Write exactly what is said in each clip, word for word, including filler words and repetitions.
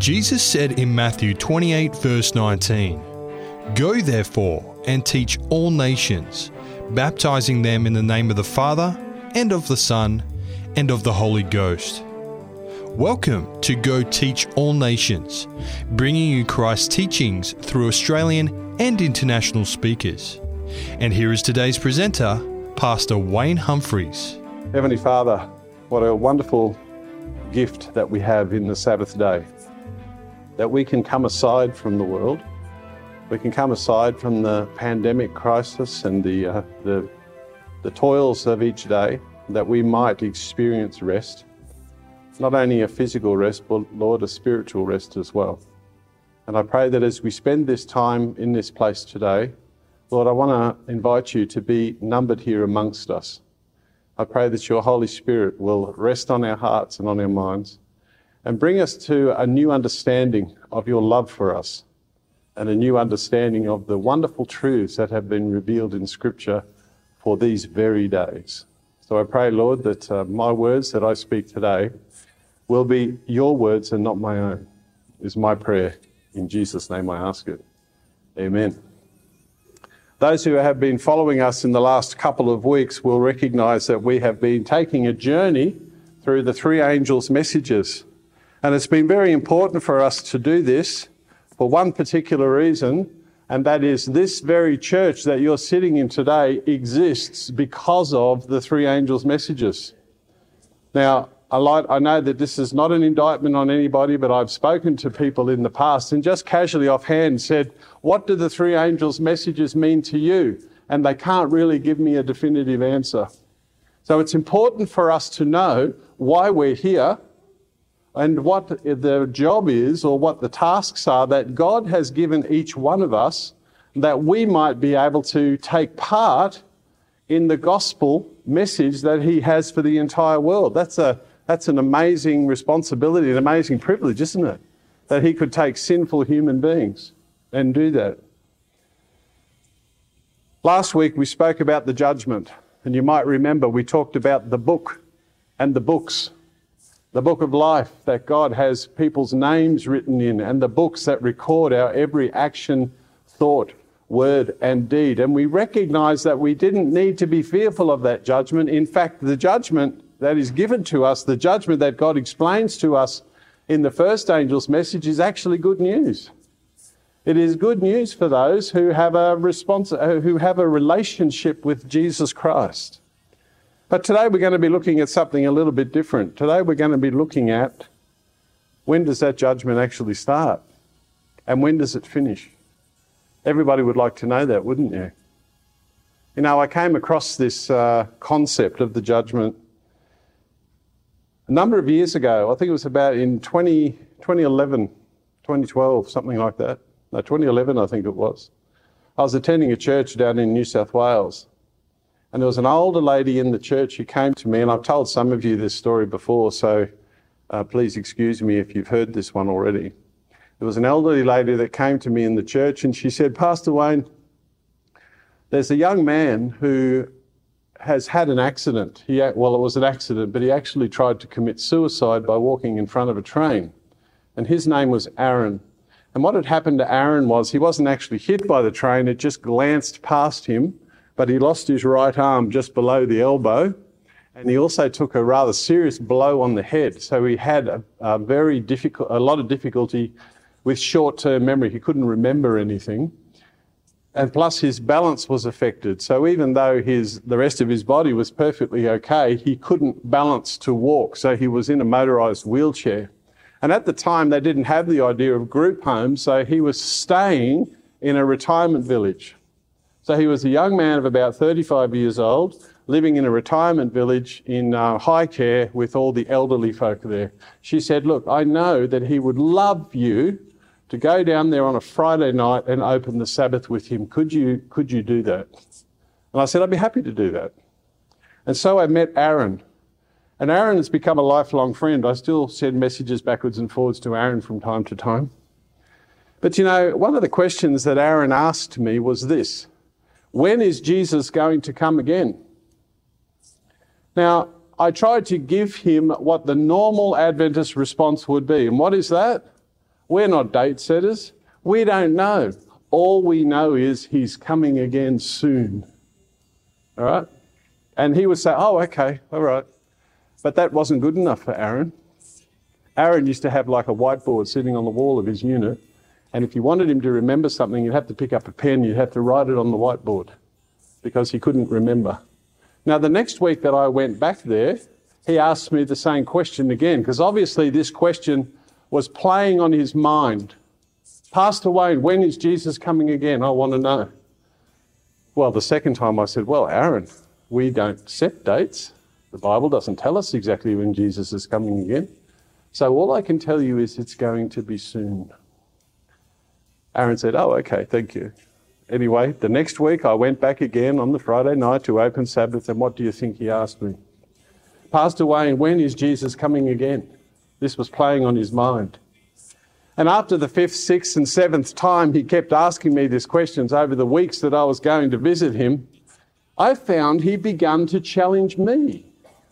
Jesus said in Matthew twenty-eight verse nineteen, "Go therefore and teach all nations, baptizing them in the name of the Father, and of the Son, and of the Holy Ghost." Welcome to Go Teach All Nations, bringing you Christ's teachings through Australian and international speakers. And here is today's presenter, Pastor Wayne Humphreys. Heavenly Father, what a wonderful gift that we have in the Sabbath day, that we can come aside from the world, we can come aside from the pandemic crisis and the, uh, the, the toils of each day, that we might experience rest. Not only a physical rest, but Lord, a spiritual rest as well. And I pray that as we spend this time in this place today, Lord, I want to invite you to be numbered here amongst us. I pray that your Holy Spirit will rest on our hearts and on our minds and bring us to a new understanding of your love for us and a new understanding of the wonderful truths that have been revealed in Scripture for these very days. So I pray, Lord, that uh, my words that I speak today will be your words and not my own, is my prayer. In Jesus' name I ask it. Amen. Those who have been following us in the last couple of weeks will recognise that we have been taking a journey through the three angels' messages. And it's been very important for us to do this for one particular reason, and that is this very church that you're sitting in today exists because of the three angels' messages. Now, I, like, I know that this is not an indictment on anybody, but I've spoken to people in the past and just casually offhand said, what do the three angels' messages mean to you? And they can't really give me a definitive answer. So it's important for us to know why we're here and what the job is or what the tasks are that God has given each one of us, that we might be able to take part in the gospel message that he has for the entire world. That's a that's an amazing responsibility, an amazing privilege, isn't it? That he could take sinful human beings and do that. Last week we spoke about the judgment, and you might remember we talked about the book and the books. The book of life that God has people's names written in, and the books that record our every action, thought, word and deed. And we recognize that we didn't need to be fearful of that judgment. In fact, the judgment that is given to us, the judgment that God explains to us in the first angel's message, is actually good news. It is good news for those who have a response, who have a relationship with Jesus Christ. But today we're going to be looking at something a little bit different. Today we're going to be looking at, when does that judgment actually start? And when does it finish? Everybody would like to know that, wouldn't you? You know, I came across this uh, concept of the judgment a number of years ago. I think it was about in twenty, twenty eleven, twenty twelve, something like that. No, twenty eleven I think it was. I was attending a church down in New South Wales. And there was an older lady in the church who came to me, and I've told some of you this story before, so uh, please excuse me if you've heard this one already. There was an elderly lady that came to me in the church, and she said, "Pastor Wayne, there's a young man who has had an accident. He, well, it was an accident, but he actually tried to commit suicide by walking in front of a train. And his name was Aaron. And what had happened to Aaron was he wasn't actually hit by the train, it just glanced past him, but he lost his right arm just below the elbow, and he also took a rather serious blow on the head. So he had a, a very difficult, a lot of difficulty with short-term memory. He couldn't remember anything, and plus his balance was affected. So even though his the rest of his body was perfectly okay, he couldn't balance to walk. So he was in a motorised wheelchair. And at the time, they didn't have the idea of group homes, so he was staying in a retirement village. So he was a young man of about thirty-five years old, living in a retirement village in uh, high care with all the elderly folk there. She said, "Look, I know that he would love you to go down there on a Friday night and open the Sabbath with him. Could you, could you do that?" And I said, "I'd be happy to do that." And so I met Aaron. And Aaron has become a lifelong friend. I still send messages backwards and forwards to Aaron from time to time. But you know, one of the questions that Aaron asked me was this: when is Jesus going to come again? Now, I tried to give him what the normal Adventist response would be. And what is that? We're not date setters. We don't know. All we know is he's coming again soon. All right? And he would say, oh, okay, all right. But that wasn't good enough for Aaron. Aaron used to have like a whiteboard sitting on the wall of his unit. And if you wanted him to remember something, you'd have to pick up a pen, you'd have to write it on the whiteboard because he couldn't remember. Now, the next week that I went back there, he asked me the same question again, because obviously this question was playing on his mind. Pastor Wayne, when is Jesus coming again? I want to know. Well, the second time I said, well, Aaron, we don't set dates. The Bible doesn't tell us exactly when Jesus is coming again. So all I can tell you is it's going to be soon. Aaron said, oh, okay, thank you. Anyway, the next week I went back again on the Friday night to open Sabbath, and what do you think he asked me? Pastor Wayne, when is Jesus coming again? This was playing on his mind. And after the fifth, sixth and seventh time he kept asking me these questions over the weeks that I was going to visit him, I found he began to challenge me.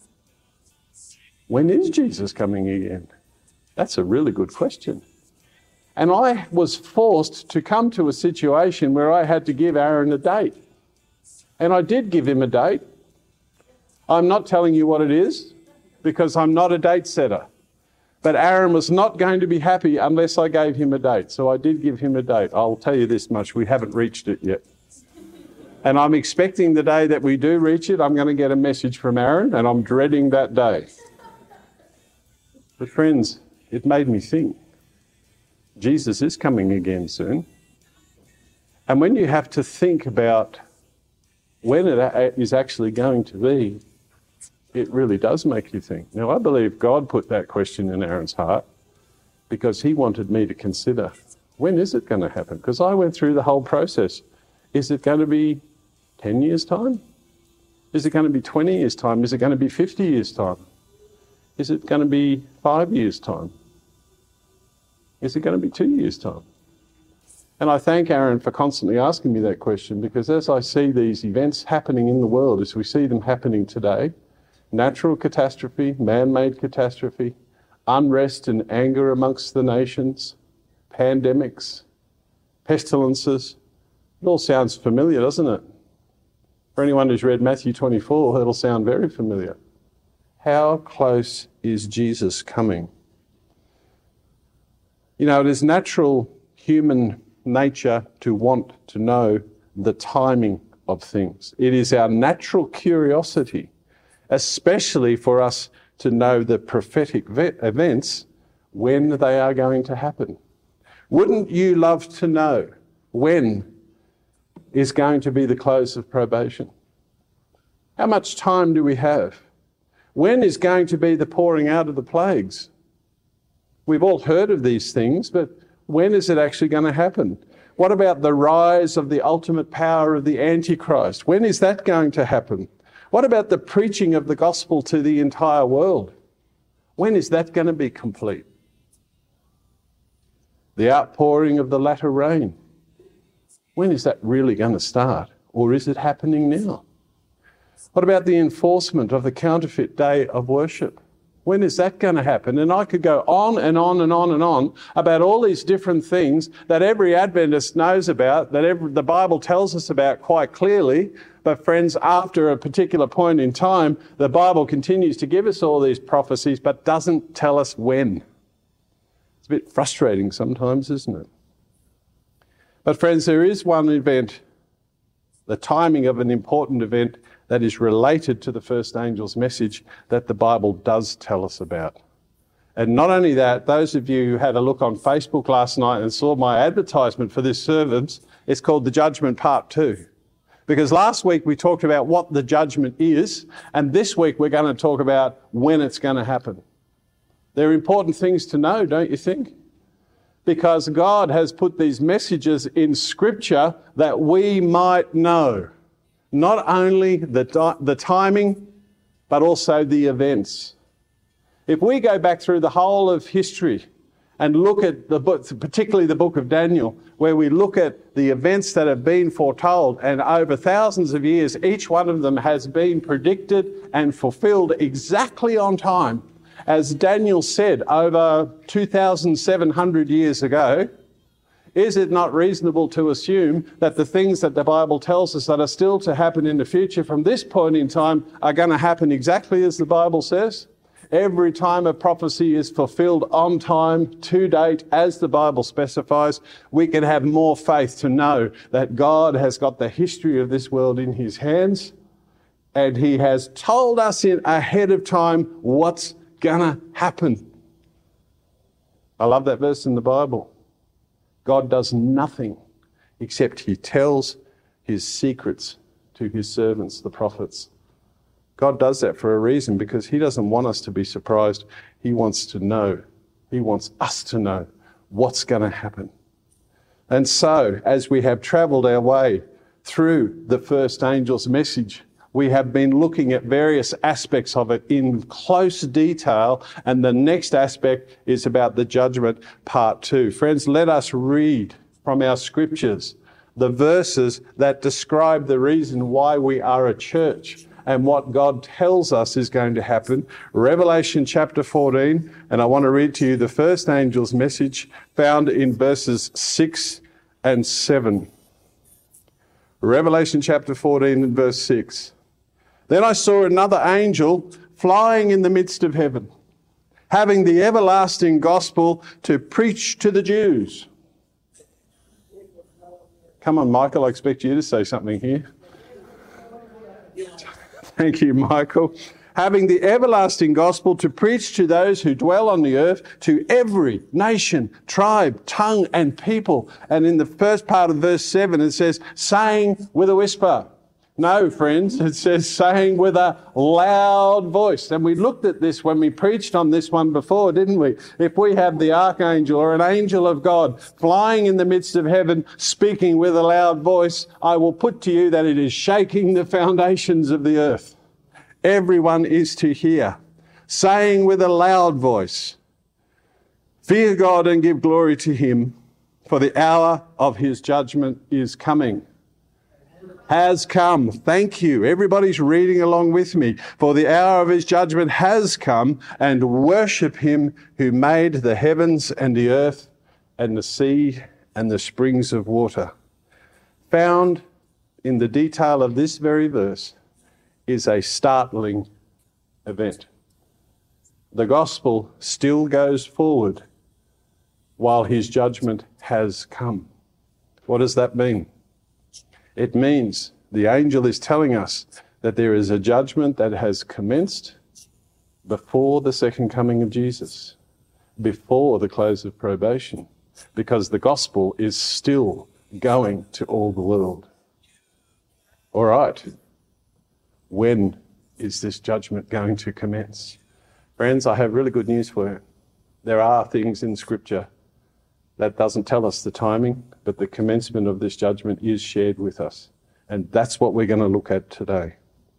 When is Jesus coming again? That's a really good question. And I was forced to come to a situation where I had to give Aaron a date. And I did give him a date. I'm not telling you what it is because I'm not a date setter. But Aaron was not going to be happy unless I gave him a date. So I did give him a date. I'll tell you this much, we haven't reached it yet. And I'm expecting the day that we do reach it, I'm going to get a message from Aaron, and I'm dreading that day. But friends, it made me think. Jesus is coming again soon. And when you have to think about when it is actually going to be, it really does make you think. Now, I believe God put that question in Aaron's heart because he wanted me to consider, when is it going to happen? Because I went through the whole process. Is it going to be ten years' time? Is it going to be twenty years' time? Is it going to be fifty years' time? Is it going to be five years' time? Is it going to be two years' time? And I thank Aaron for constantly asking me that question, because as I see these events happening in the world, as we see them happening today, natural catastrophe, man-made catastrophe, unrest and anger amongst the nations, pandemics, pestilences, it all sounds familiar, doesn't it? For anyone who's read Matthew twenty-four, it'll sound very familiar. How close is Jesus coming? You know, it is natural human nature to want to know the timing of things. It is our natural curiosity, especially for us to know the prophetic events when they are going to happen. Wouldn't you love to know when is going to be the close of probation? How much time do we have? When is going to be the pouring out of the plagues? We've all heard of these things, but when is it actually going to happen? What about the rise of the ultimate power of the Antichrist? When is that going to happen? What about the preaching of the gospel to the entire world? When is that going to be complete? The outpouring of the latter rain. When is that really going to start? Or is it happening now? What about the enforcement of the counterfeit day of worship? When is that going to happen? And I could go on and on and on and on about all these different things that every Adventist knows about, that every, the Bible tells us about quite clearly. But friends, after a particular point in time, the Bible continues to give us all these prophecies, but doesn't tell us when. It's a bit frustrating sometimes, isn't it? But friends, there is one event, the timing of an important event that is related to the first angel's message that the Bible does tell us about. And not only that, those of you who had a look on Facebook last night and saw my advertisement for this service, it's called The Judgment Part Two. Because last week we talked about what the judgment is, and this week we're going to talk about when it's going to happen. They're important things to know, don't you think? Because God has put these messages in Scripture that we might know not only the, the timing, but also the events. If we go back through the whole of history and look at the book, particularly the book of Daniel, where we look at the events that have been foretold, and over thousands of years, each one of them has been predicted and fulfilled exactly on time. As Daniel said over two thousand seven hundred years ago, is it not reasonable to assume that the things that the Bible tells us that are still to happen in the future from this point in time are going to happen exactly as the Bible says? Every time a prophecy is fulfilled on time, to date, as the Bible specifies, we can have more faith to know that God has got the history of this world in his hands, and he has told us in ahead of time what's going to happen. I love that verse in the Bible. God does nothing except he tells his secrets to his servants, the prophets. God does that for a reason, because he doesn't want us to be surprised. He wants to know. He wants us to know what's going to happen. And so, as we have travelled our way through the first angel's message, we have been looking at various aspects of it in close detail, and the next aspect is about the judgment, part two. Friends, let us read from our scriptures the verses that describe the reason why we are a church and what God tells us is going to happen. Revelation chapter fourteen, and I want to read to you the first angel's message found in verses six and seven. Revelation chapter fourteen and verse six. Then I saw another angel flying in the midst of heaven, having the everlasting gospel to preach to the Jews. Come on, Michael, I expect you to say something here. Thank you, Michael. Having the everlasting gospel to preach to those who dwell on the earth, to every nation, tribe, tongue, and people. And in the first part of verse seven, it says, saying with a whisper. No, friends, it says saying with a loud voice. And we looked at this when we preached on this one before, didn't we? If we have the archangel or an angel of God flying in the midst of heaven, speaking with a loud voice, I will put to you that it is shaking the foundations of the earth. Everyone is to hear, saying with a loud voice, fear God and give glory to him, for the hour of his judgment is coming. Has come. Thank you. Everybody's reading along with me. For the hour of his judgment has come, and worship him who made the heavens and the earth and the sea and the springs of water. Found in the detail of this very verse is a startling event. The gospel still goes forward while his judgment has come. What does that mean? It means the angel is telling us that there is a judgment that has commenced before the second coming of Jesus, before the close of probation, because the gospel is still going to all the world. All right, when is this judgment going to commence? Friends, I have really good news for you. There are things in Scripture that doesn't tell us the timing, but the commencement of this judgment is shared with us. And that's what we're going to look at today.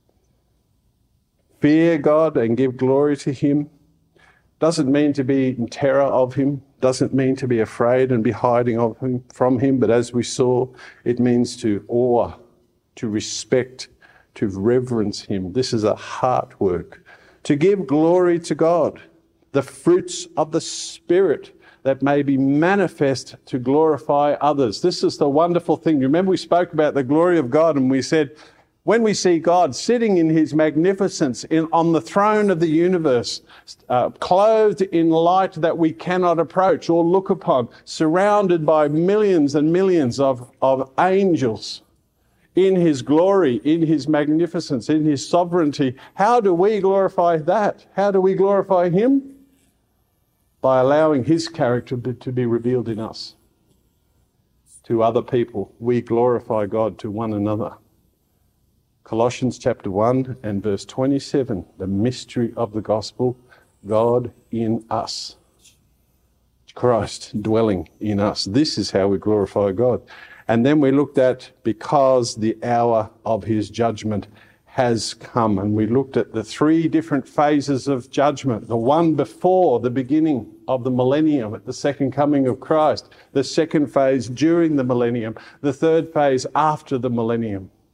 Fear God and give glory to him doesn't mean to be in terror of him, doesn't mean to be afraid and be hiding of him, from him, but as we saw, it means to awe, to respect, to reverence him. This is a heart work. To give glory to God, the fruits of the Spirit that may be manifest to glorify others. This is the wonderful thing. Remember, we spoke about the glory of God, and we said, when we see God sitting in his magnificence in, on the throne of the universe, uh, clothed in light that we cannot approach or look upon, surrounded by millions and millions of, of angels, in his glory, in his magnificence, in his sovereignty, how do we glorify that? How do we glorify him? By allowing his character to be revealed in us. To other people, we glorify God to one another. Colossians chapter one and verse twenty-seven, the mystery of the gospel, God in us. Christ dwelling in us. This is how we glorify God. And then we looked at because the hour of his judgment has come. And we looked at the three different phases of judgment. The one before the beginning of the millennium, at the second coming of Christ. The second phase during the millennium. The third phase after the millennium.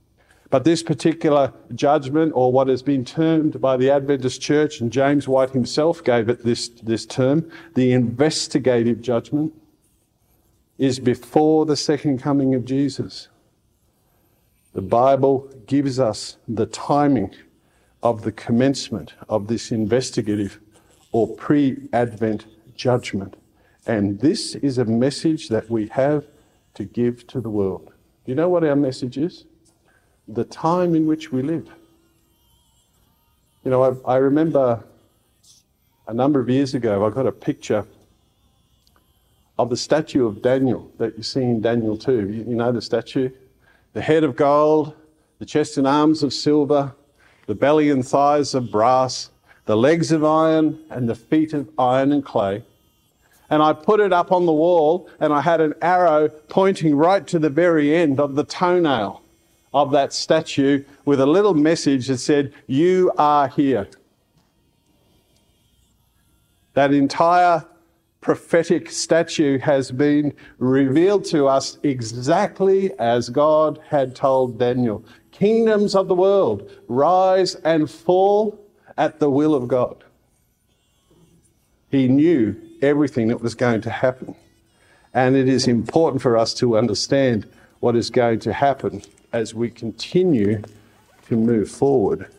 But this particular judgment, or what has been termed by the Adventist Church, and James White himself gave it this, this term, the investigative judgment, is before the second coming of Jesus. The Bible gives us the timing of the commencement of this investigative or pre-Advent judgment. And this is a message that we have to give to the world. Do you know what our message is? The time in which we live. You know, I, I remember a number of years ago, I got a picture of the statue of Daniel that you see in Daniel two. You, you know the statue? The head of gold, the chest and arms of silver, the belly and thighs of brass, the legs of iron, and the feet of iron and clay. And I put it up on the wall, and I had an arrow pointing right to the very end of the toenail of that statue with a little message that said, "You are here." That entire prophetic statue has been revealed to us exactly as God had told Daniel. Kingdoms of the world rise and fall at the will of God. He knew everything that was going to happen. And it is important for us to understand what is going to happen as we continue to move forward.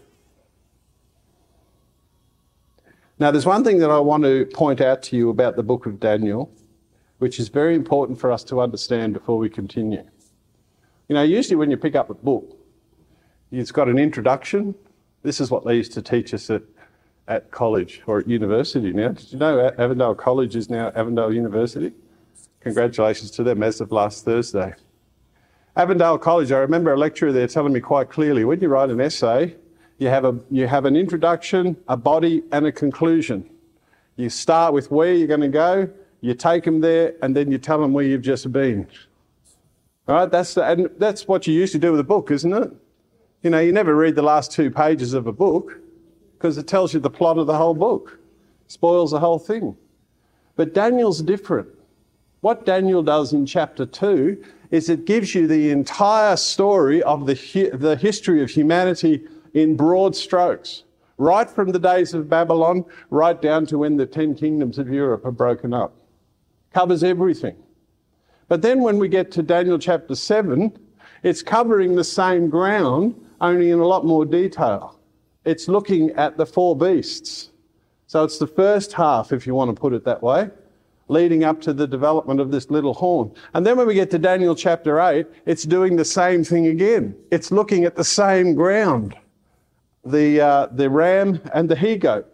Now, there's one thing that I want to point out to you about the book of Daniel, which is very important for us to understand before we continue. You know, usually when you pick up a book, it's got an introduction. This is what they used to teach us at, at college or at university now. Did you know Avondale College is now Avondale University? Congratulations to them as of last Thursday. Avondale College, I remember a lecturer there telling me quite clearly, when you write an essay, you have a you have an introduction, a body, and a conclusion. You start with where you're going to go, you take them there, and then you tell them where you've just been. All right, that's the, and that's what you used to do with a book, isn't it? You know, you never read the last two pages of a book because it tells you the plot of the whole book, spoils the whole thing. But Daniel's different. What Daniel does in chapter two is it gives you the entire story of the, the history of humanity in broad strokes, right from the days of Babylon, right down to when the ten kingdoms of Europe are broken up. Covers everything. But then when we get to Daniel chapter seven, it's covering the same ground, only in a lot more detail. It's looking at the four beasts. So it's the first half, if you want to put it that way, leading up to the development of this little horn. And then when we get to Daniel chapter eight, it's doing the same thing again. It's looking at the same ground, the, uh, the ram and the he-goat.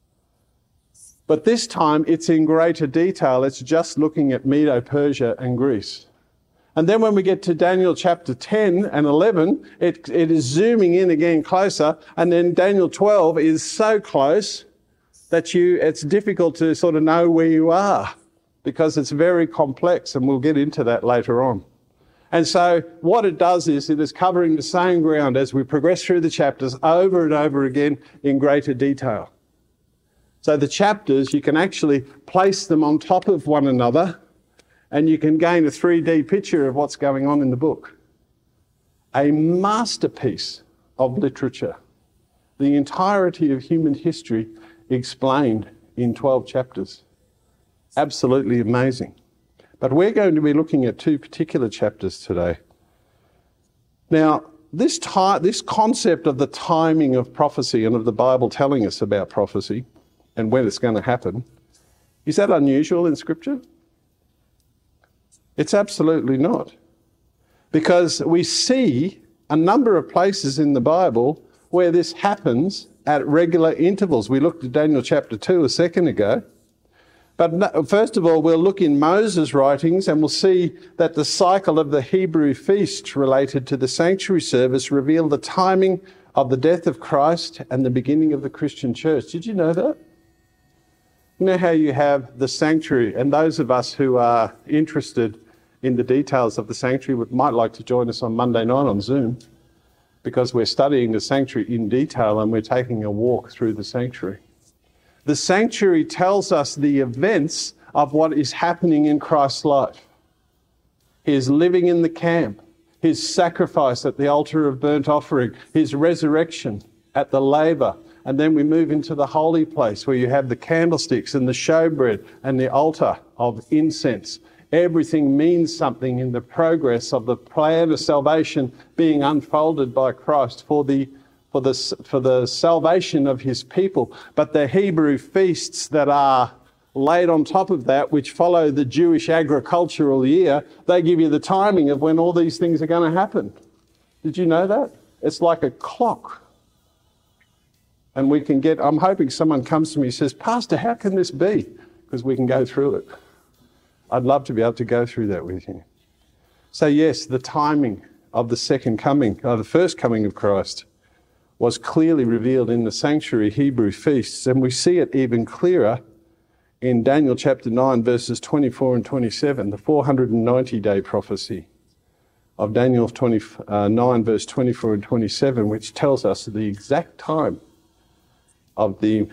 But this time it's in greater detail. It's just looking at Medo-Persia and Greece. And then when we get to Daniel chapter ten and eleven, it, it is zooming in again closer. And then Daniel twelve is so close that you it's difficult to sort of know where you are because it's very complex, and we'll get into that later on. And so what it does is it is covering the same ground as we progress through the chapters over and over again in greater detail. So the chapters, you can actually place them on top of one another, and you can gain a three D picture of what's going on in the book. A masterpiece of literature. The entirety of human history explained in twelve chapters. Absolutely amazing. But we're going to be looking at two particular chapters today. Now, this, ti- this concept of the timing of prophecy and of the Bible telling us about prophecy and when it's going to happen, is that unusual in Scripture? It's absolutely not. Because we see a number of places in the Bible where this happens at regular intervals. We looked at Daniel chapter two a second ago. But first of all, we'll look in Moses' writings and we'll see that the cycle of the Hebrew feast related to the sanctuary service reveal the timing of the death of Christ and the beginning of the Christian church. Did you know that? You know how you have the sanctuary, and those of us who are interested in the details of the sanctuary might like to join us on Monday night on Zoom, because we're studying the sanctuary in detail and we're taking a walk through the sanctuary. The sanctuary tells us the events of what is happening in Christ's life. He is living in the camp. his sacrifice at the altar of burnt offering, his resurrection at the laver. And then we move into the holy place where you have the candlesticks and the showbread and the altar of incense. Everything means something in the progress of the plan of salvation being unfolded by Christ for the, for the, for the salvation of his people. But the Hebrew feasts that are laid on top of that, which follow the Jewish agricultural year, they give you the timing of when all these things are going to happen. Did you know that? It's like a clock. And we can get, I'm hoping someone comes to me and says, Pastor, how can this be? Because we can go through it. I'd love to be able to go through that with you. So yes, the timing of the second coming, or the first coming of Christ, was clearly revealed in the sanctuary Hebrew feasts. And we see it even clearer in Daniel chapter nine, verses twenty-four and twenty-seven, the four hundred ninety day prophecy of Daniel nine, verse twenty-four and twenty-seven, which tells us the exact time of the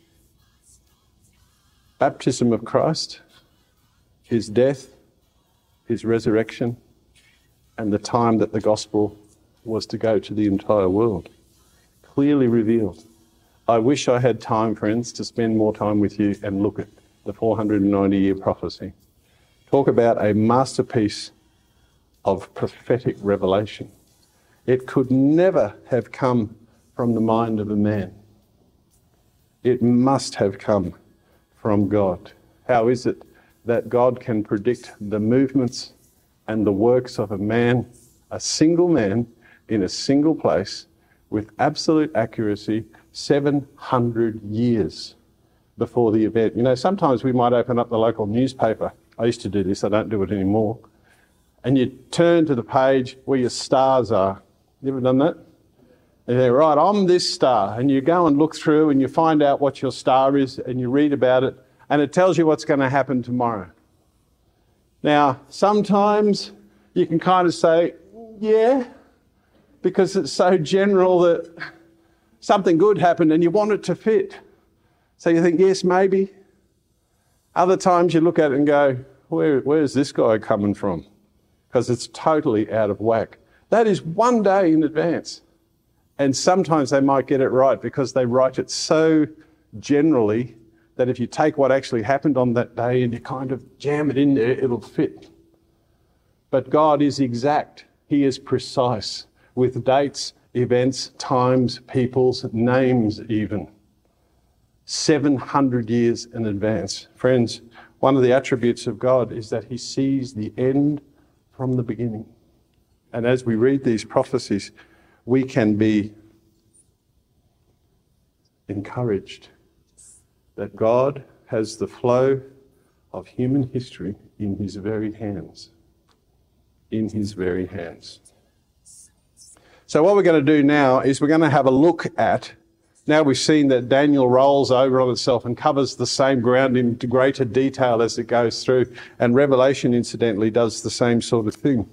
baptism of Christ, his death, his resurrection, and the time that the gospel was to go to the entire world. Clearly revealed. I wish I had time, friends, to spend more time with you and look at the four hundred ninety year prophecy. Talk about a masterpiece of prophetic revelation. It could never have come from the mind of a man. It must have come from God. How is it that God can predict the movements and the works of a man, a single man, in a single place, with absolute accuracy, seven hundred years before the event? You know, sometimes we might open up the local newspaper. I used to do this, I don't do it anymore. And you turn to the page where your stars are. You ever done that? And they're right, I'm this star. And you go and look through and you find out what your star is and you read about it and it tells you what's going to happen tomorrow. Now, sometimes you can kind of say, yeah, because it's so general that something good happened and you want it to fit. So you think, yes, maybe. Other times you look at it and go, Where, where's this guy coming from? Because it's totally out of whack. That is one day in advance. And sometimes they might get it right because they write it so generally that if you take what actually happened on that day and you kind of jam it in there, it'll fit. But God is exact. He is precise with dates, events, times, peoples, names even. seven hundred years in advance. Friends, one of the attributes of God is that he sees the end from the beginning. And as we read these prophecies, we can be encouraged that God has the flow of human history in his very hands. In his very hands. So what we're going to do now is we're going to have a look at, now we've seen that Daniel rolls over on itself and covers the same ground in greater detail as it goes through, and Revelation incidentally does the same sort of thing.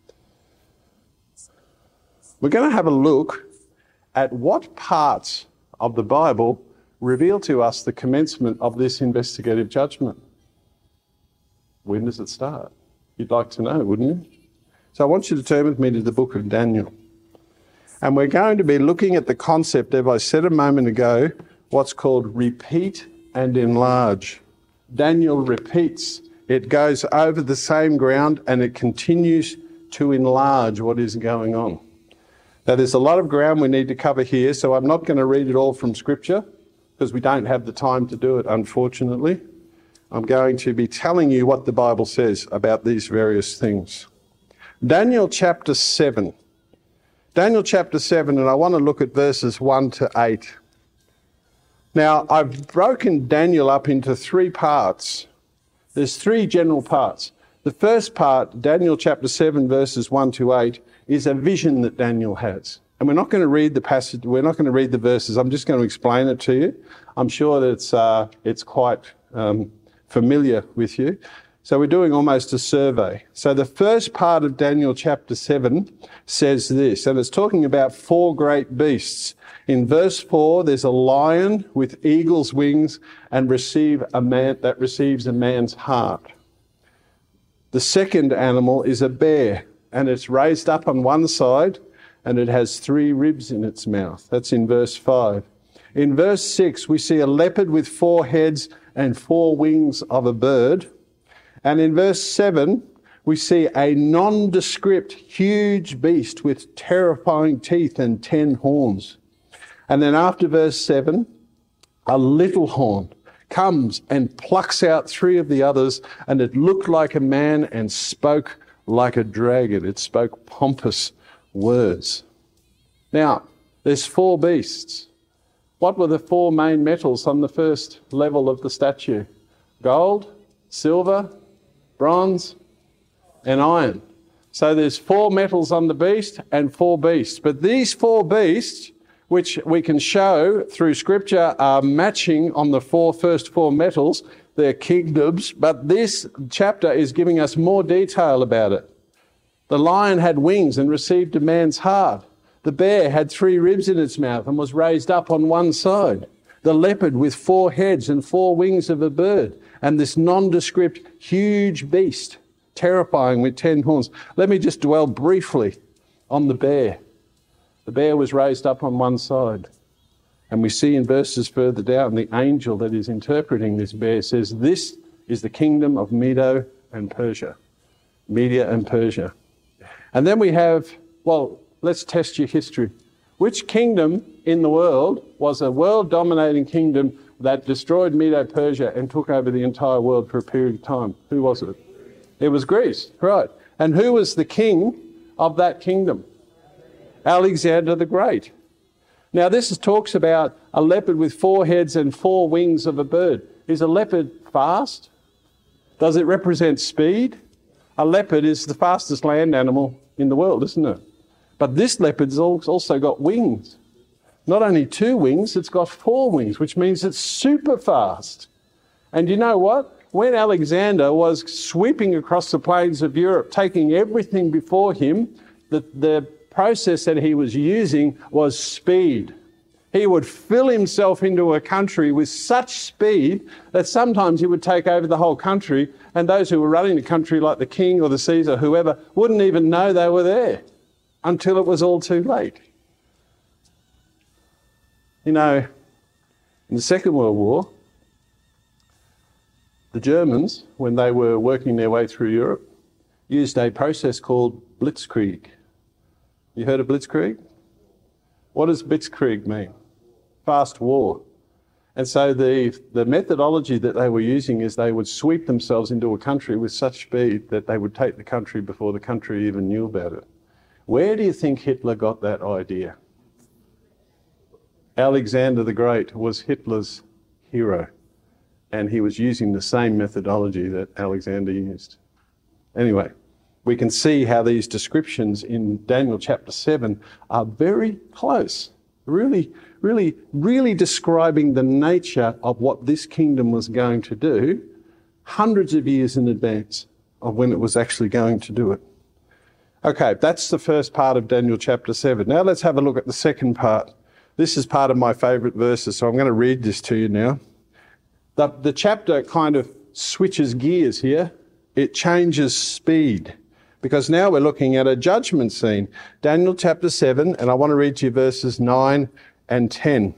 We're going to have a look at what parts of the Bible reveal to us the commencement of this investigative judgment. When does it start? You'd like to know, wouldn't you? So I want you to turn with me to the book of Daniel. And we're going to be looking at the concept, as I said a moment ago, what's called repeat and enlarge. Daniel repeats. It goes over the same ground and it continues to enlarge what is going on. Now, there's a lot of ground we need to cover here, so I'm not going to read it all from Scripture because we don't have the time to do it, unfortunately. I'm going to be telling you what the Bible says about these various things. Daniel chapter seven. Daniel chapter seven, and I want to look at verses one to eight. Now, I've broken Daniel up into three parts. There's three general parts. The first part, Daniel chapter seven, verses one to eight, is a vision that Daniel has. And we're not going to read the passage, we're not going to read the verses, I'm just going to explain it to you. I'm sure that it's, uh, it's quite um, familiar with you. So we're doing almost a survey. So the first part of Daniel chapter seven says this, and it's talking about four great beasts. In verse four, there's a lion with eagle's wings and receive a man that receives a man's heart. The second animal is a bear, and it's raised up on one side, and it has three ribs in its mouth. That's in verse five. In verse six, we see a leopard with four heads and four wings of a bird. And in verse seven, we see a nondescript, huge beast with terrifying teeth and ten horns. And then after verse seven, a little horn comes and plucks out three of the others, and it looked like a man and spoke like a dragon. It spoke pompous words. Now, there's four beasts. What were the four main metals on the first level of the statue? Gold, silver, bronze, and iron. So there's four metals on the beast and four beasts. But these four beasts, which we can show through Scripture, are matching on the four first four metals. They're kingdoms, but this chapter is giving us more detail about it. The lion had wings and received a man's heart. The bear had three ribs in its mouth and was raised up on one side. The leopard with four heads and four wings of a bird. And this nondescript huge beast, terrifying with ten horns. Let me just dwell briefly on the bear. The bear was raised up on one side. And we see in verses further down, the angel that is interpreting this bear says, this is the kingdom of Medo and Persia. Media and Persia. And then we have, well, let's test your history. Which kingdom in the world was a world-dominating kingdom that destroyed Medo-Persia and took over the entire world for a period of time? Who was it? It was Greece, right. And who was the king of that kingdom? Alexander the Great. Now this is, talks about a leopard with four heads and four wings of a bird. Is a leopard fast? Does it represent speed? A leopard is the fastest land animal in the world, isn't it? But this leopard's also got wings. Not only two wings, it's got four wings, which means it's super fast. And you know what? When Alexander was sweeping across the plains of Europe, taking everything before him, the, the process that he was using was speed. He would fill himself into a country with such speed that sometimes he would take over the whole country, and those who were running the country, like the king or the Caesar, whoever, wouldn't even know they were there until it was all too late. You know, in the Second World War, the Germans, when they were working their way through Europe, used a process called blitzkrieg. You heard of blitzkrieg? What does blitzkrieg mean? Fast war. And so the, the methodology that they were using is they would sweep themselves into a country with such speed that they would take the country before the country even knew about it. Where do you think Hitler got that idea? Alexander the Great was Hitler's hero, and he was using the same methodology that Alexander used. Anyway, we can see how these descriptions in Daniel chapter seven are very close, really, really, really describing the nature of what this kingdom was going to do hundreds of years in advance of when it was actually going to do it. Okay, that's the first part of Daniel chapter seven. Now let's have a look at the second part. This is part of my favourite verses, so I'm going to read this to you now. The, the chapter kind of switches gears here. It changes speed, because now we're looking at a judgment scene. Daniel chapter seven, and I want to read to you verses nine and ten.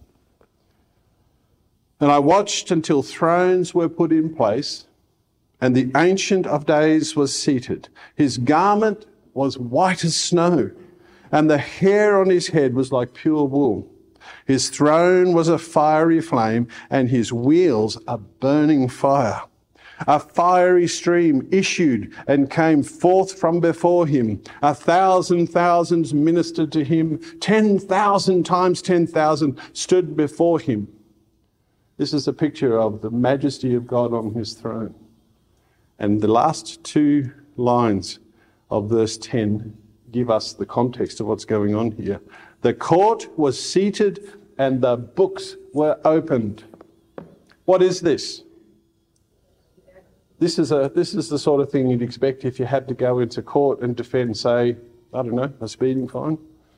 And I watched until thrones were put in place, and the Ancient of Days was seated. His garment was white as snow, and the hair on his head was like pure wool. His throne was a fiery flame, and his wheels a burning fire. A fiery stream issued and came forth from before him. A thousand thousands ministered to him. Ten thousand times ten thousand stood before him. This is a picture of the majesty of God on his throne. And the last two lines of verse ten give us the context of what's going on here. The court was seated and the books were opened. What is this? This is a this is the sort of thing you'd expect if you had to go into court and defend, say, I don't know, a speeding fine.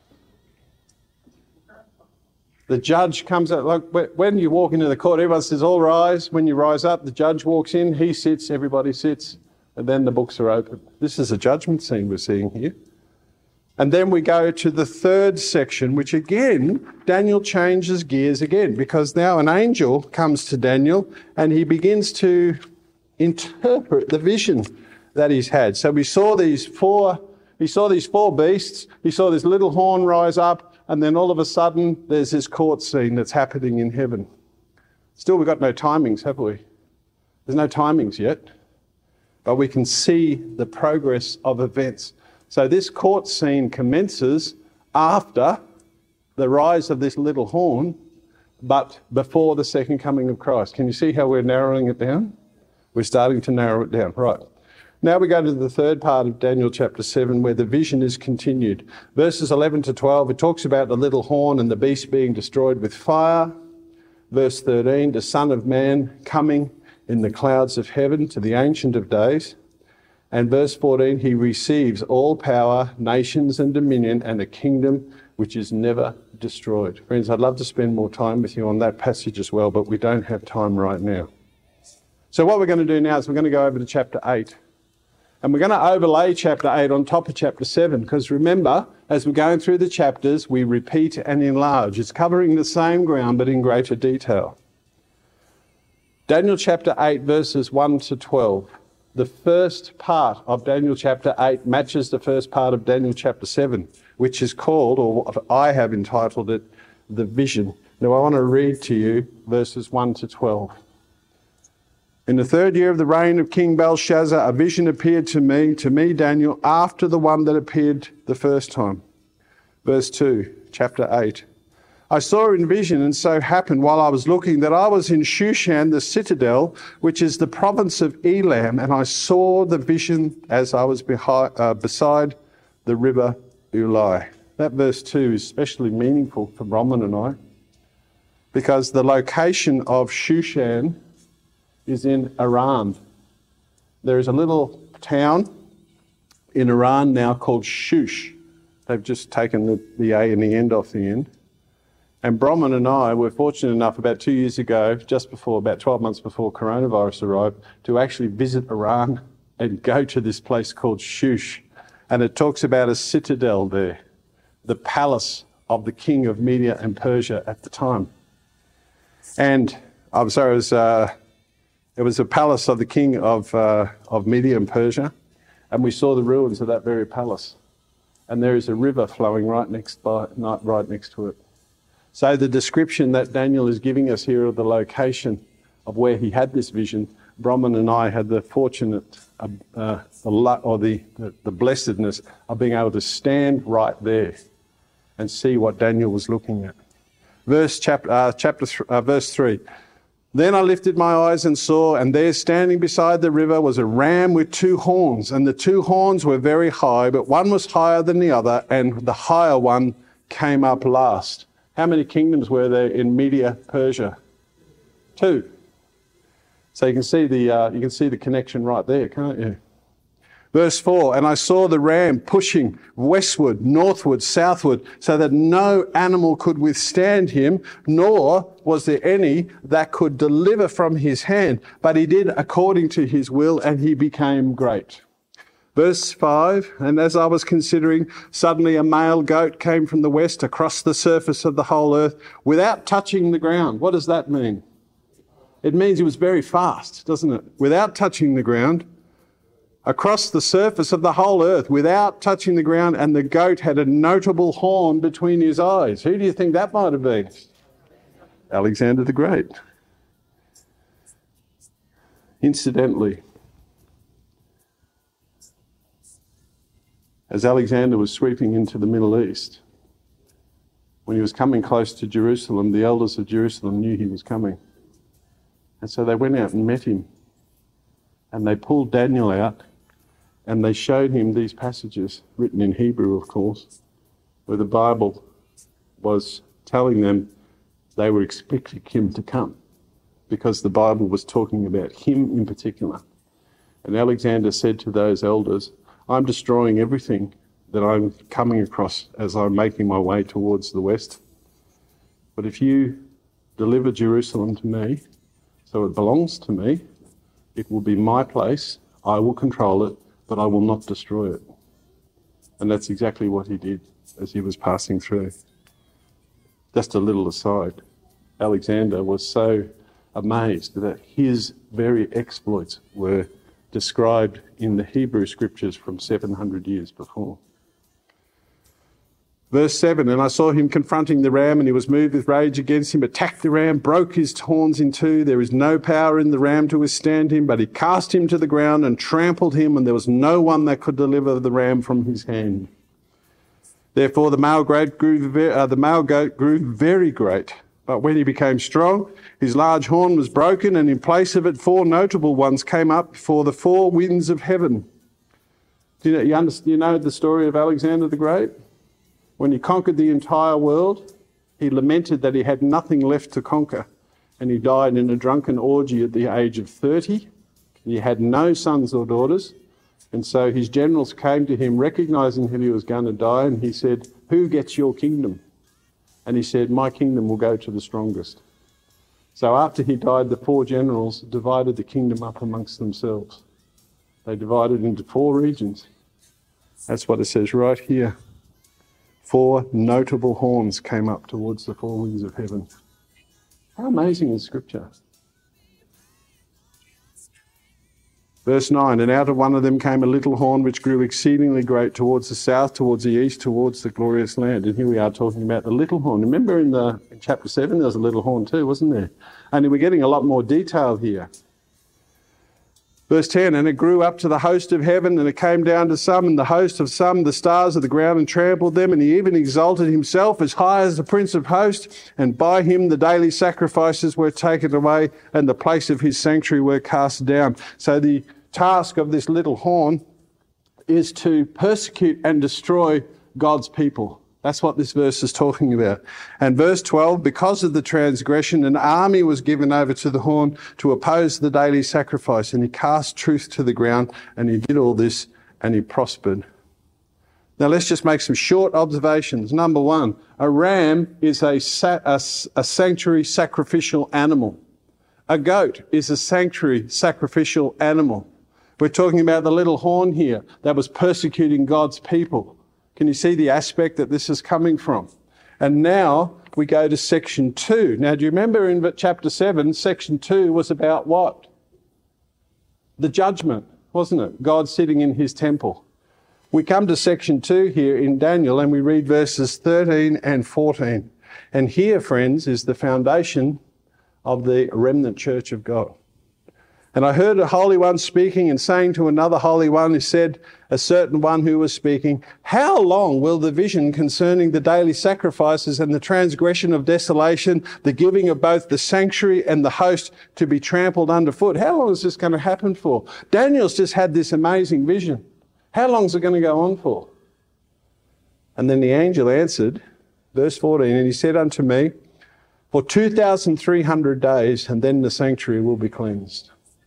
The judge comes out, like when you walk into the court, everyone says, all rise. When you rise up, the judge walks in, he sits, everybody sits. and then the books are opened. This is a judgment scene we're seeing here. And then we go to the third section, which again, Daniel changes gears again, because now an angel comes to Daniel and he begins to interpret the vision that he's had. So we saw these four, he saw these four beasts, he saw this little horn rise up, and then all of a sudden there's this court scene that's happening in heaven. Still, we've got no timings, have we? There's no timings yet, but we can see the progress of events. So this court scene commences after the rise of this little horn, but before the second coming of Christ. Can you see how we're narrowing it down? We're starting to narrow it down. Right. Now we go to the third part of Daniel chapter seven, where the vision is continued. Verses eleven to twelve, it talks about the little horn and the beast being destroyed with fire. Verse thirteen, the Son of Man coming in the clouds of heaven to the Ancient of Days. And verse fourteen, he receives all power, nations and dominion, and a kingdom which is never destroyed. Friends, I'd love to spend more time with you on that passage as well, but we don't have time right now. So what we're going to do now is we're going to go over to chapter eight. And we're going to overlay chapter eight on top of chapter seven, because remember, as we're going through the chapters, we repeat and enlarge. It's covering the same ground, but in greater detail. Daniel chapter eight, verses one to twelve. The first part of Daniel chapter eight matches the first part of Daniel chapter seven, which is called, or I have entitled it, the vision. Now I want to read to you verses one to twelve. In the third year of the reign of King Belshazzar, a vision appeared to me, to me, Daniel, after the one that appeared the first time. Verse two, chapter eight. I saw in vision, and so happened while I was looking, that I was in Shushan, the citadel, which is the province of Elam, and I saw the vision as I was behind, uh, beside the river Ulai. That verse two is especially meaningful for Bronwyn and I, because the location of Shushan is in Iran. There is a little town in Iran now called Shush. They've just taken the, the A and the end off the end. And Bronwyn and I were fortunate enough about two years ago, just before, about twelve months before coronavirus arrived, to actually visit Iran and go to this place called Shush. And it talks about a citadel there, the palace of the king of Media and Persia at the time. And I'm sorry, it was, uh, it was a palace of the king of, uh, of Media and Persia. And we saw the ruins of that very palace. And there is a river flowing right next by, right next to it. So the description that Daniel is giving us here of the location of where he had this vision, Bronwyn and I had the fortunate, uh, uh, the luck, or the, the, the blessedness of being able to stand right there and see what Daniel was looking at. Verse chapter, uh, chapter th- uh, verse three. Then I lifted my eyes and saw, and there standing beside the river was a ram with two horns, and the two horns were very high, but one was higher than the other, and the higher one came up last. How many kingdoms were there in Media Persia? Two. So you can see the uh, you can see the connection right there, can't you? Verse four, and I saw the ram pushing westward, northward, southward, so that no animal could withstand him, nor was there any that could deliver from his hand. But he did according to his will, and he became great. Verse five, and as I was considering, suddenly a male goat came from the west across the surface of the whole earth without touching the ground. What does that mean? It means he was very fast, doesn't it? Without touching the ground, across the surface of the whole earth, without touching the ground, and the goat had a notable horn between his eyes. Who do you think that might have been? Alexander the Great. Incidentally, as Alexander was sweeping into the Middle East, when he was coming close to Jerusalem, the elders of Jerusalem knew he was coming. And so they went out and met him. And they pulled Daniel out and they showed him these passages, written in Hebrew, of course, where the Bible was telling them they were expecting him to come, because the Bible was talking about him in particular. And Alexander said to those elders, I'm destroying everything that I'm coming across as I'm making my way towards the west. But if you deliver Jerusalem to me, so it belongs to me, it will be my place I will control it, but I will not destroy it. And that's exactly what he did as he was passing through. Just a little aside, Alexander was so amazed that his very exploits were described in the Hebrew scriptures from seven hundred years before. Verse seven, and I saw him confronting the ram, and he was moved with rage against him, attacked the ram, broke his horns in two. There is no power in the ram to withstand him, but he cast him to the ground and trampled him, and there was no one that could deliver the ram from his hand. Therefore the male goat grew, uh, the male goat grew very great, but when he became strong, his large horn was broken, and in place of it four notable ones came up before the four winds of heaven. Do you know, you, understand, you know the story of Alexander the Great? When he conquered the entire world, he lamented that he had nothing left to conquer, and he died in a drunken orgy at the age of thirty. He had no sons or daughters, and so his generals came to him recognising that he was going to die, and he said, "Who gets your kingdom?" And he said, "My kingdom will go to the strongest." So after he died, the four generals divided the kingdom up amongst themselves. They divided into four regions. That's what it says right here. Four notable horns came up towards the four winds of heaven. How amazing is Scripture? Verse nine, and out of one of them came a little horn which grew exceedingly great towards the south, towards the east, towards the glorious land. And here we are talking about the little horn. Remember in the in chapter seven there was a little horn too, wasn't there? Only we're getting a lot more detail here. Verse ten, and it grew up to the host of heaven, and it came down to some, and the host of some, the stars of the ground, and trampled them, and he even exalted himself as high as the prince of hosts, and by him the daily sacrifices were taken away, and the place of his sanctuary were cast down. So the task of this little horn is to persecute and destroy God's people. That's what this verse is talking about. And verse twelve, because of the transgression, an army was given over to the horn to oppose the daily sacrifice, and he cast truth to the ground, and he did all this, and he prospered. Now let's just make some short observations. Number one, a ram is a, sa- a, a sanctuary sacrificial animal. A goat is a sanctuary sacrificial animal. We're talking about the little horn here that was persecuting God's people. Can you see the aspect that this is coming from? And now we go to section two. Now, do you remember in chapter seven, section two was about what? The judgment, wasn't it? God sitting in his temple. We come to section two here in Daniel, and we read verses thirteen and fourteen. And here, friends, is the foundation of the remnant church of God. And I heard a holy one speaking and saying to another holy one, who said, a certain one who was speaking, how long will the vision concerning the daily sacrifices and the transgression of desolation, the giving of both the sanctuary and the host to be trampled underfoot, how long is this going to happen for? Daniel's just had this amazing vision. How long is it going to go on for? And then the angel answered, verse fourteen, and he said unto me, for two thousand three hundred days, and then the sanctuary will be cleansed.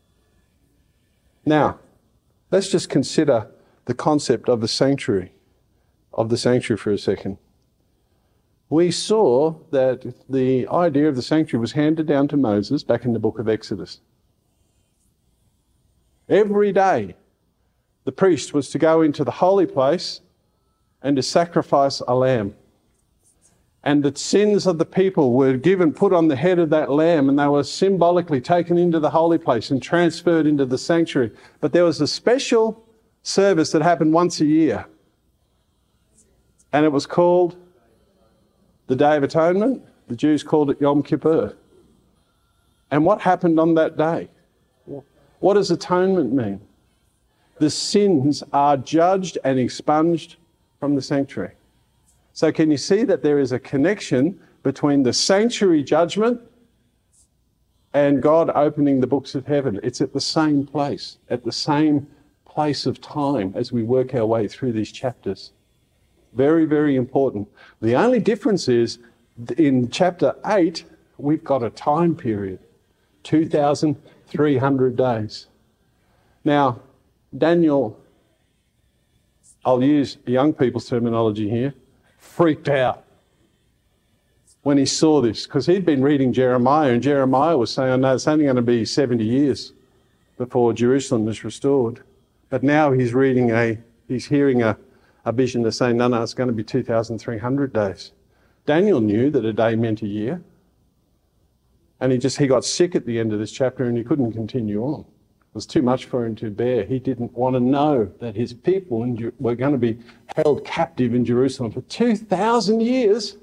Now, let's just consider the concept of the sanctuary, of the sanctuary for a second. We saw that the idea of the sanctuary was handed down to Moses back in the book of Exodus. Every day, the priest was to go into the holy place and to sacrifice a lamb. And the sins of the people were given, put on the head of that lamb, and they were symbolically taken into the holy place and transferred into the sanctuary. But there was a special service that happened once a year. And it was called the Day of Atonement. The Jews called it Yom Kippur. And what happened on that day? What does atonement mean? The sins are judged and expunged from the sanctuary. So can you see that there is a connection between the sanctuary judgment and God opening the books of heaven? It's at the same place, at the same place of time as we work our way through these chapters. Very, very important. The only difference is in chapter eight, we've got a time period, two thousand three hundred days. Now, Daniel, I'll use young people's terminology here, freaked out when he saw this, because he'd been reading Jeremiah, and Jeremiah was saying, no, it's only going to be seventy years. before Jerusalem is restored. But now he's reading a, he's hearing a, a vision that's saying, no, no, it's going to be two thousand three hundred days. Daniel knew that a day meant a year. And he just, he got sick at the end of this chapter and he couldn't continue on. It was too much for him to bear. He didn't want to know that his people in, were going to be held captive in Jerusalem for two thousand years.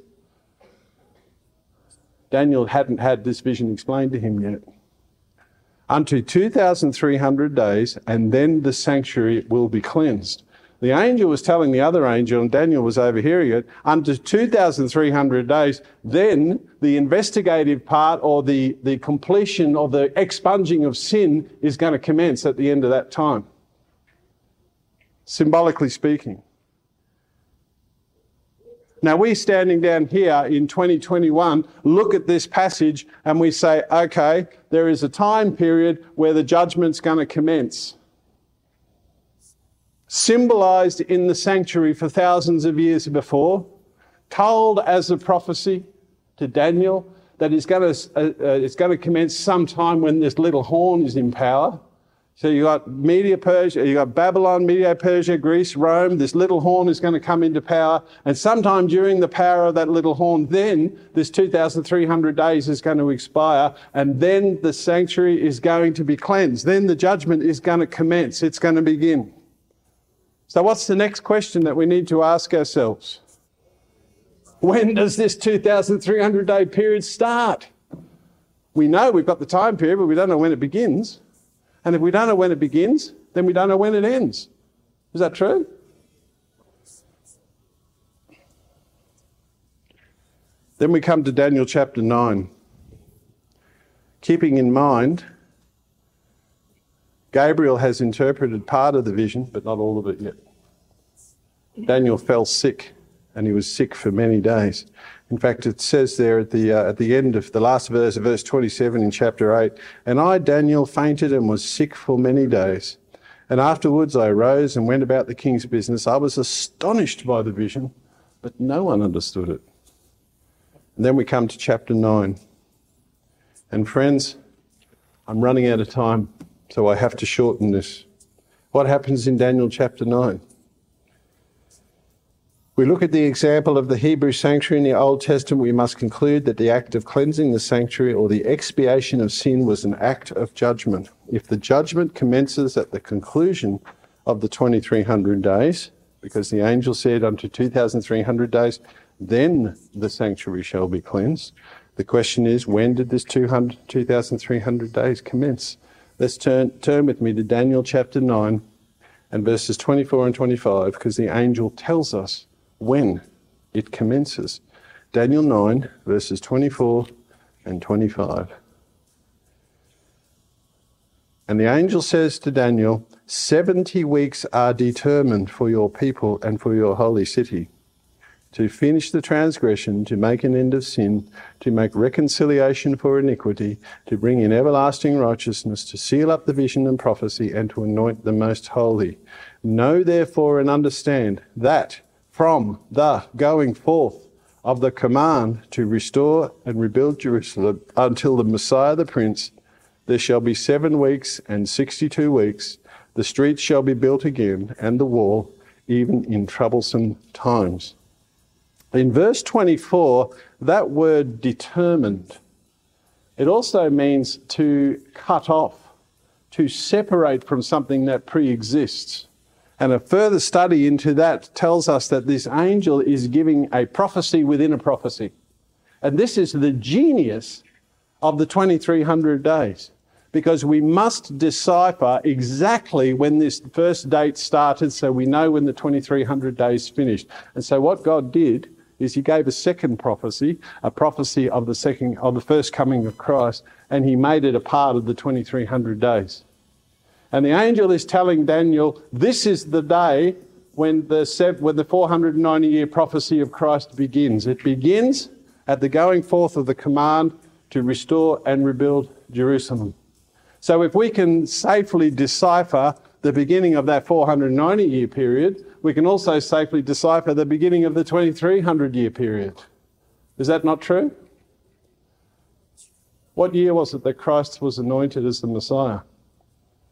Daniel hadn't had this vision explained to him yet. Unto two thousand three hundred days, and then the sanctuary will be cleansed. The angel was telling the other angel, and Daniel was overhearing it, unto two thousand three hundred days, then the investigative part or the, the completion or the expunging of sin is going to commence at the end of that time. Symbolically speaking. Now we standing down here in twenty twenty-one look at this passage and we say, okay, there is a time period where the judgment's going to commence. Symbolised in the sanctuary for thousands of years before, told as a prophecy to Daniel that it's going to, uh, uh, it's going to commence sometime when this little horn is in power. So you got Media Persia, you got Babylon, Media Persia, Greece, Rome. This little horn is going to come into power, and sometime during the power of that little horn, then this two thousand three hundred days is going to expire, and then the sanctuary is going to be cleansed. Then the judgment is going to commence. It's going to begin. So what's the next question that we need to ask ourselves? When does this two thousand three hundred day period start? We know we've got the time period, but we don't know when it begins. And if we don't know when it begins, then we don't know when it ends. Is that true? Then we come to Daniel chapter nine. Keeping in mind, Gabriel has interpreted part of the vision, but not all of it yet. Daniel fell sick, and he was sick for many days. In fact, it says there at the uh, at the end of the last verse, verse twenty-seven in chapter eight, and I, Daniel, fainted and was sick for many days. And afterwards I arose and went about the king's business. I was astonished by the vision, but no one understood it. And then we come to chapter nine. And friends, I'm running out of time, so I have to shorten this. What happens in Daniel chapter nine? We look at the example of the Hebrew sanctuary in the Old Testament, we must conclude that the act of cleansing the sanctuary or the expiation of sin was an act of judgment. If the judgment commences at the conclusion of the twenty-three hundred days, because the angel said unto two thousand three hundred days, then the sanctuary shall be cleansed. The question is, when did this two thousand three hundred days commence? Let's turn, turn with me to Daniel chapter nine and verses twenty-four and twenty-five, because the angel tells us when it commences. Daniel nine, verses twenty-four and twenty-five. And the angel says to Daniel, seventy weeks are determined for your people and for your holy city, to finish the transgression, to make an end of sin, to make reconciliation for iniquity, to bring in everlasting righteousness, to seal up the vision and prophecy, and to anoint the most holy. Know therefore and understand that from the going forth of the command to restore and rebuild Jerusalem until the Messiah the Prince, there shall be seven weeks and sixty-two weeks. The streets shall be built again, and the wall, even in troublesome times. In verse twenty-four, that word determined, it also means to cut off, to separate from something that pre-exists. And a further study into that tells us that this angel is giving a prophecy within a prophecy. And this is the genius of the twenty-three hundred days, because we must decipher exactly when this first date started so we know when the twenty-three hundred days finished. And so what God did is he gave a second prophecy, a prophecy of the second, of the first coming of Christ, and he made it a part of the twenty-three hundred days. And the angel is telling Daniel, this is the day when the, when the four hundred ninety year prophecy of Christ begins. It begins at the going forth of the command to restore and rebuild Jerusalem. So if we can safely decipher the beginning of that four hundred ninety year period, we can also safely decipher the beginning of the twenty-three hundred year period. Is that not true? What year was it that Christ was anointed as the Messiah?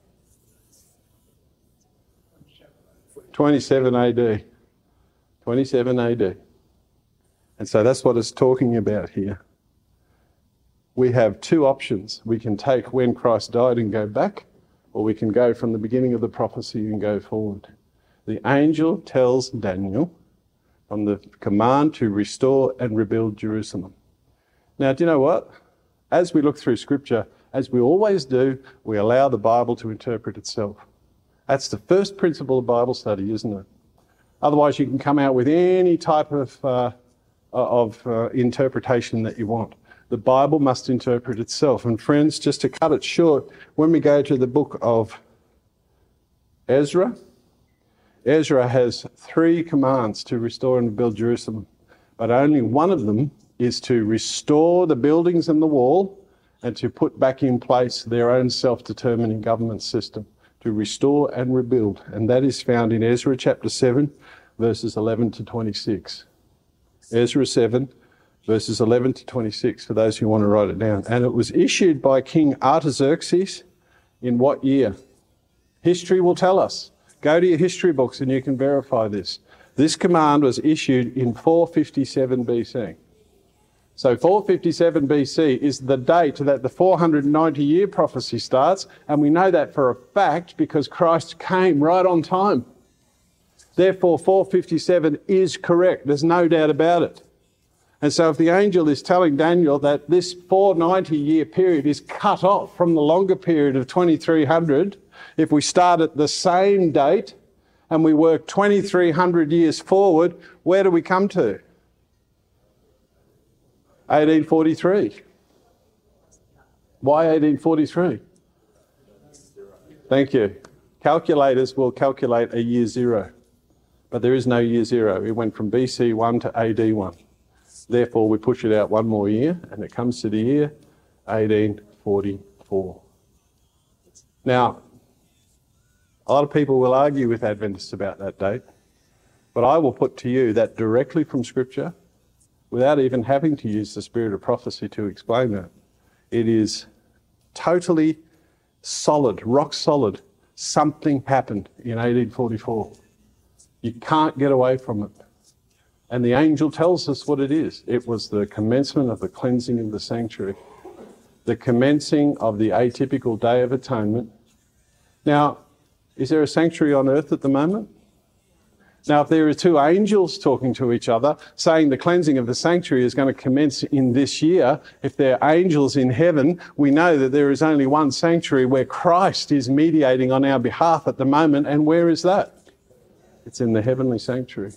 twenty-seven A D. twenty-seven A D. And so that's what it's talking about here. We have two options. We can take when Christ died and go back, or we can go from the beginning of the prophecy and go forward. The angel tells Daniel on the command to restore and rebuild Jerusalem. Now, do you know what? As we look through Scripture, as we always do, we allow the Bible to interpret itself. That's the first principle of Bible study, isn't it? Otherwise, you can come out with any type of, uh, of uh, interpretation that you want. The Bible must interpret itself. And friends, just to cut it short, when we go to the book of Ezra, Ezra has three commands to restore and rebuild Jerusalem, but only one of them is to restore the buildings and the wall and to put back in place their own self-determining government system, to restore and rebuild. And that is found in Ezra chapter seven, verses eleven to twenty-six. Ezra seven, verses eleven to twenty-six, for those who want to write it down. And it was issued by King Artaxerxes in what year? History will tell us. Go to your history books and you can verify this. This command was issued in four fifty-seven B C. So four fifty-seven B C is the date that the four hundred ninety year prophecy starts, and we know that for a fact because Christ came right on time. Therefore, four fifty-seven is correct. There's no doubt about it. And so if the angel is telling Daniel that this four ninety year period is cut off from the longer period of twenty-three hundred, if we start at the same date and we work twenty-three hundred years forward, where do we come to? eighteen forty-three. Why eighteen forty-three? Thank you. Calculators will calculate a year zero, but there is no year zero. It went from B C one to A D one. Therefore, we push it out one more year, and it comes to the year eighteen forty-four. Now, a lot of people will argue with Adventists about that date, but I will put to you that directly from Scripture, without even having to use the spirit of prophecy to explain that, it is totally solid, rock solid. Something happened in eighteen forty-four. You can't get away from it. And the angel tells us what it is. It was the commencement of the cleansing of the sanctuary, the commencing of the atypical Day of Atonement. Now, is there a sanctuary on earth at the moment? Now, if there are two angels talking to each other, saying the cleansing of the sanctuary is going to commence in this year, if they're angels in heaven, we know that there is only one sanctuary where Christ is mediating on our behalf at the moment. And where is that? It's in the heavenly sanctuary.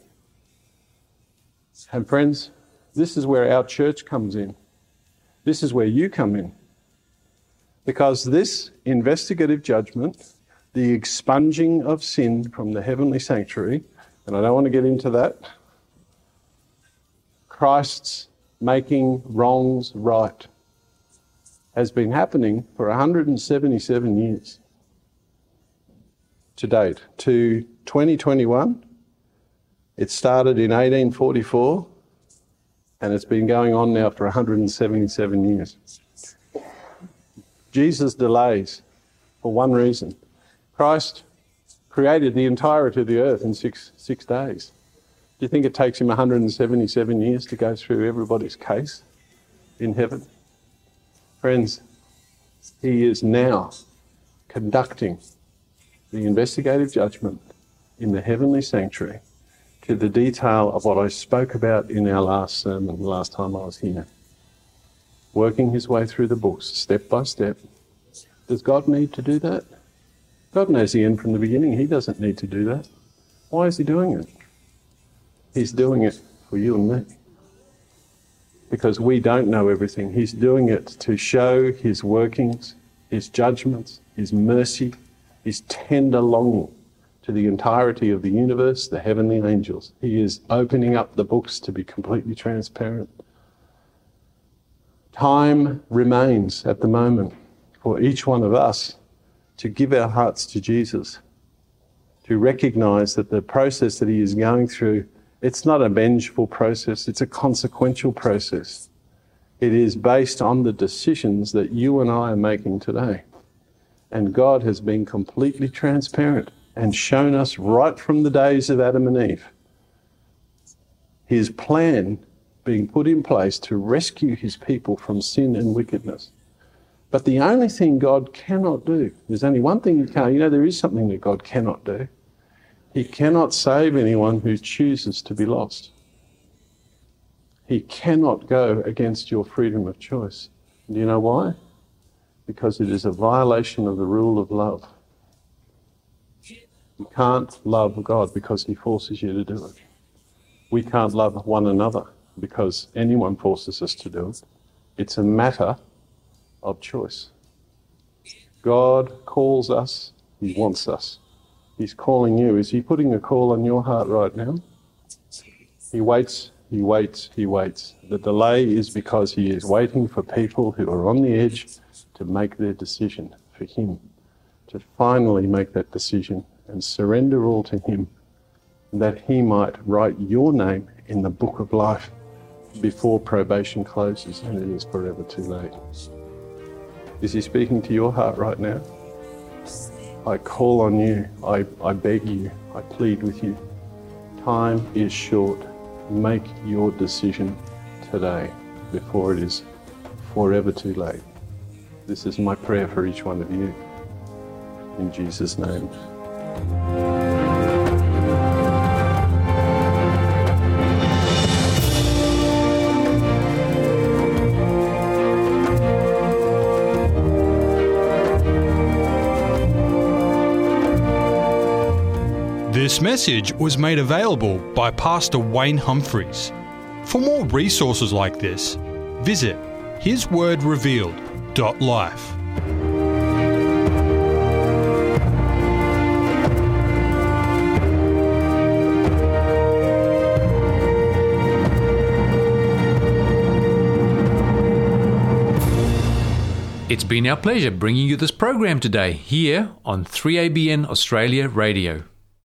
And friends, this is where our church comes in. This is where you come in. Because this investigative judgment, the expunging of sin from the heavenly sanctuary, and I don't want to get into that, Christ's making wrongs right, has been happening for one hundred seventy-seven years to date. To twenty twenty-one, it started in eighteen forty-four, and it's been going on now for one hundred seventy-seven years. Jesus delays for one reason. Christ created the entirety of the earth in six, six days. Do you think it takes him one hundred seventy-seven years to go through everybody's case in heaven? Friends, he is now conducting the investigative judgment in the heavenly sanctuary to the detail of what I spoke about in our last sermon, the last time I was here. Working his way through the books, step by step. Does God need to do that? God knows the end from the beginning. He doesn't need to do that. Why is he doing it? He's doing it for you and me. Because we don't know everything. He's doing it to show his workings, his judgments, his mercy, his tender longing to the entirety of the universe, the heavenly angels. He is opening up the books to be completely transparent. Time remains at the moment for each one of us to give our hearts to Jesus, to recognize that the process that he is going through, it's not a vengeful process, it's a consequential process. It is based on the decisions that you and I are making today. And God has been completely transparent and shown us right from the days of Adam and Eve his plan being put in place to rescue his people from sin and wickedness. But the only thing God cannot do, there's only one thing he can't, you know, there is something that God cannot do. He cannot save anyone who chooses to be lost. He cannot go against your freedom of choice. Do you know why? Because it is a violation of the rule of love. You can't love God because he forces you to do it. We can't love one another because anyone forces us to do it. It's a matter of choice. God calls us, he wants us. He's calling you. Is he putting a call on your heart right now? He waits, he waits, he waits. The delay is because he is waiting for people who are on the edge to make their decision for him, to finally make that decision and surrender all to him, that he might write your name in the book of life before probation closes and it is forever too late. Is he speaking to your heart right now? I call on you, I, I beg you, I plead with you. Time is short. Make your decision today before it is forever too late. This is my prayer for each one of you. In Jesus' name. This message was made available by Pastor Wayne Humphreys. For more resources like this, visit his word revealed dot life. It's been our pleasure bringing you this program today here on three A B N Australia Radio.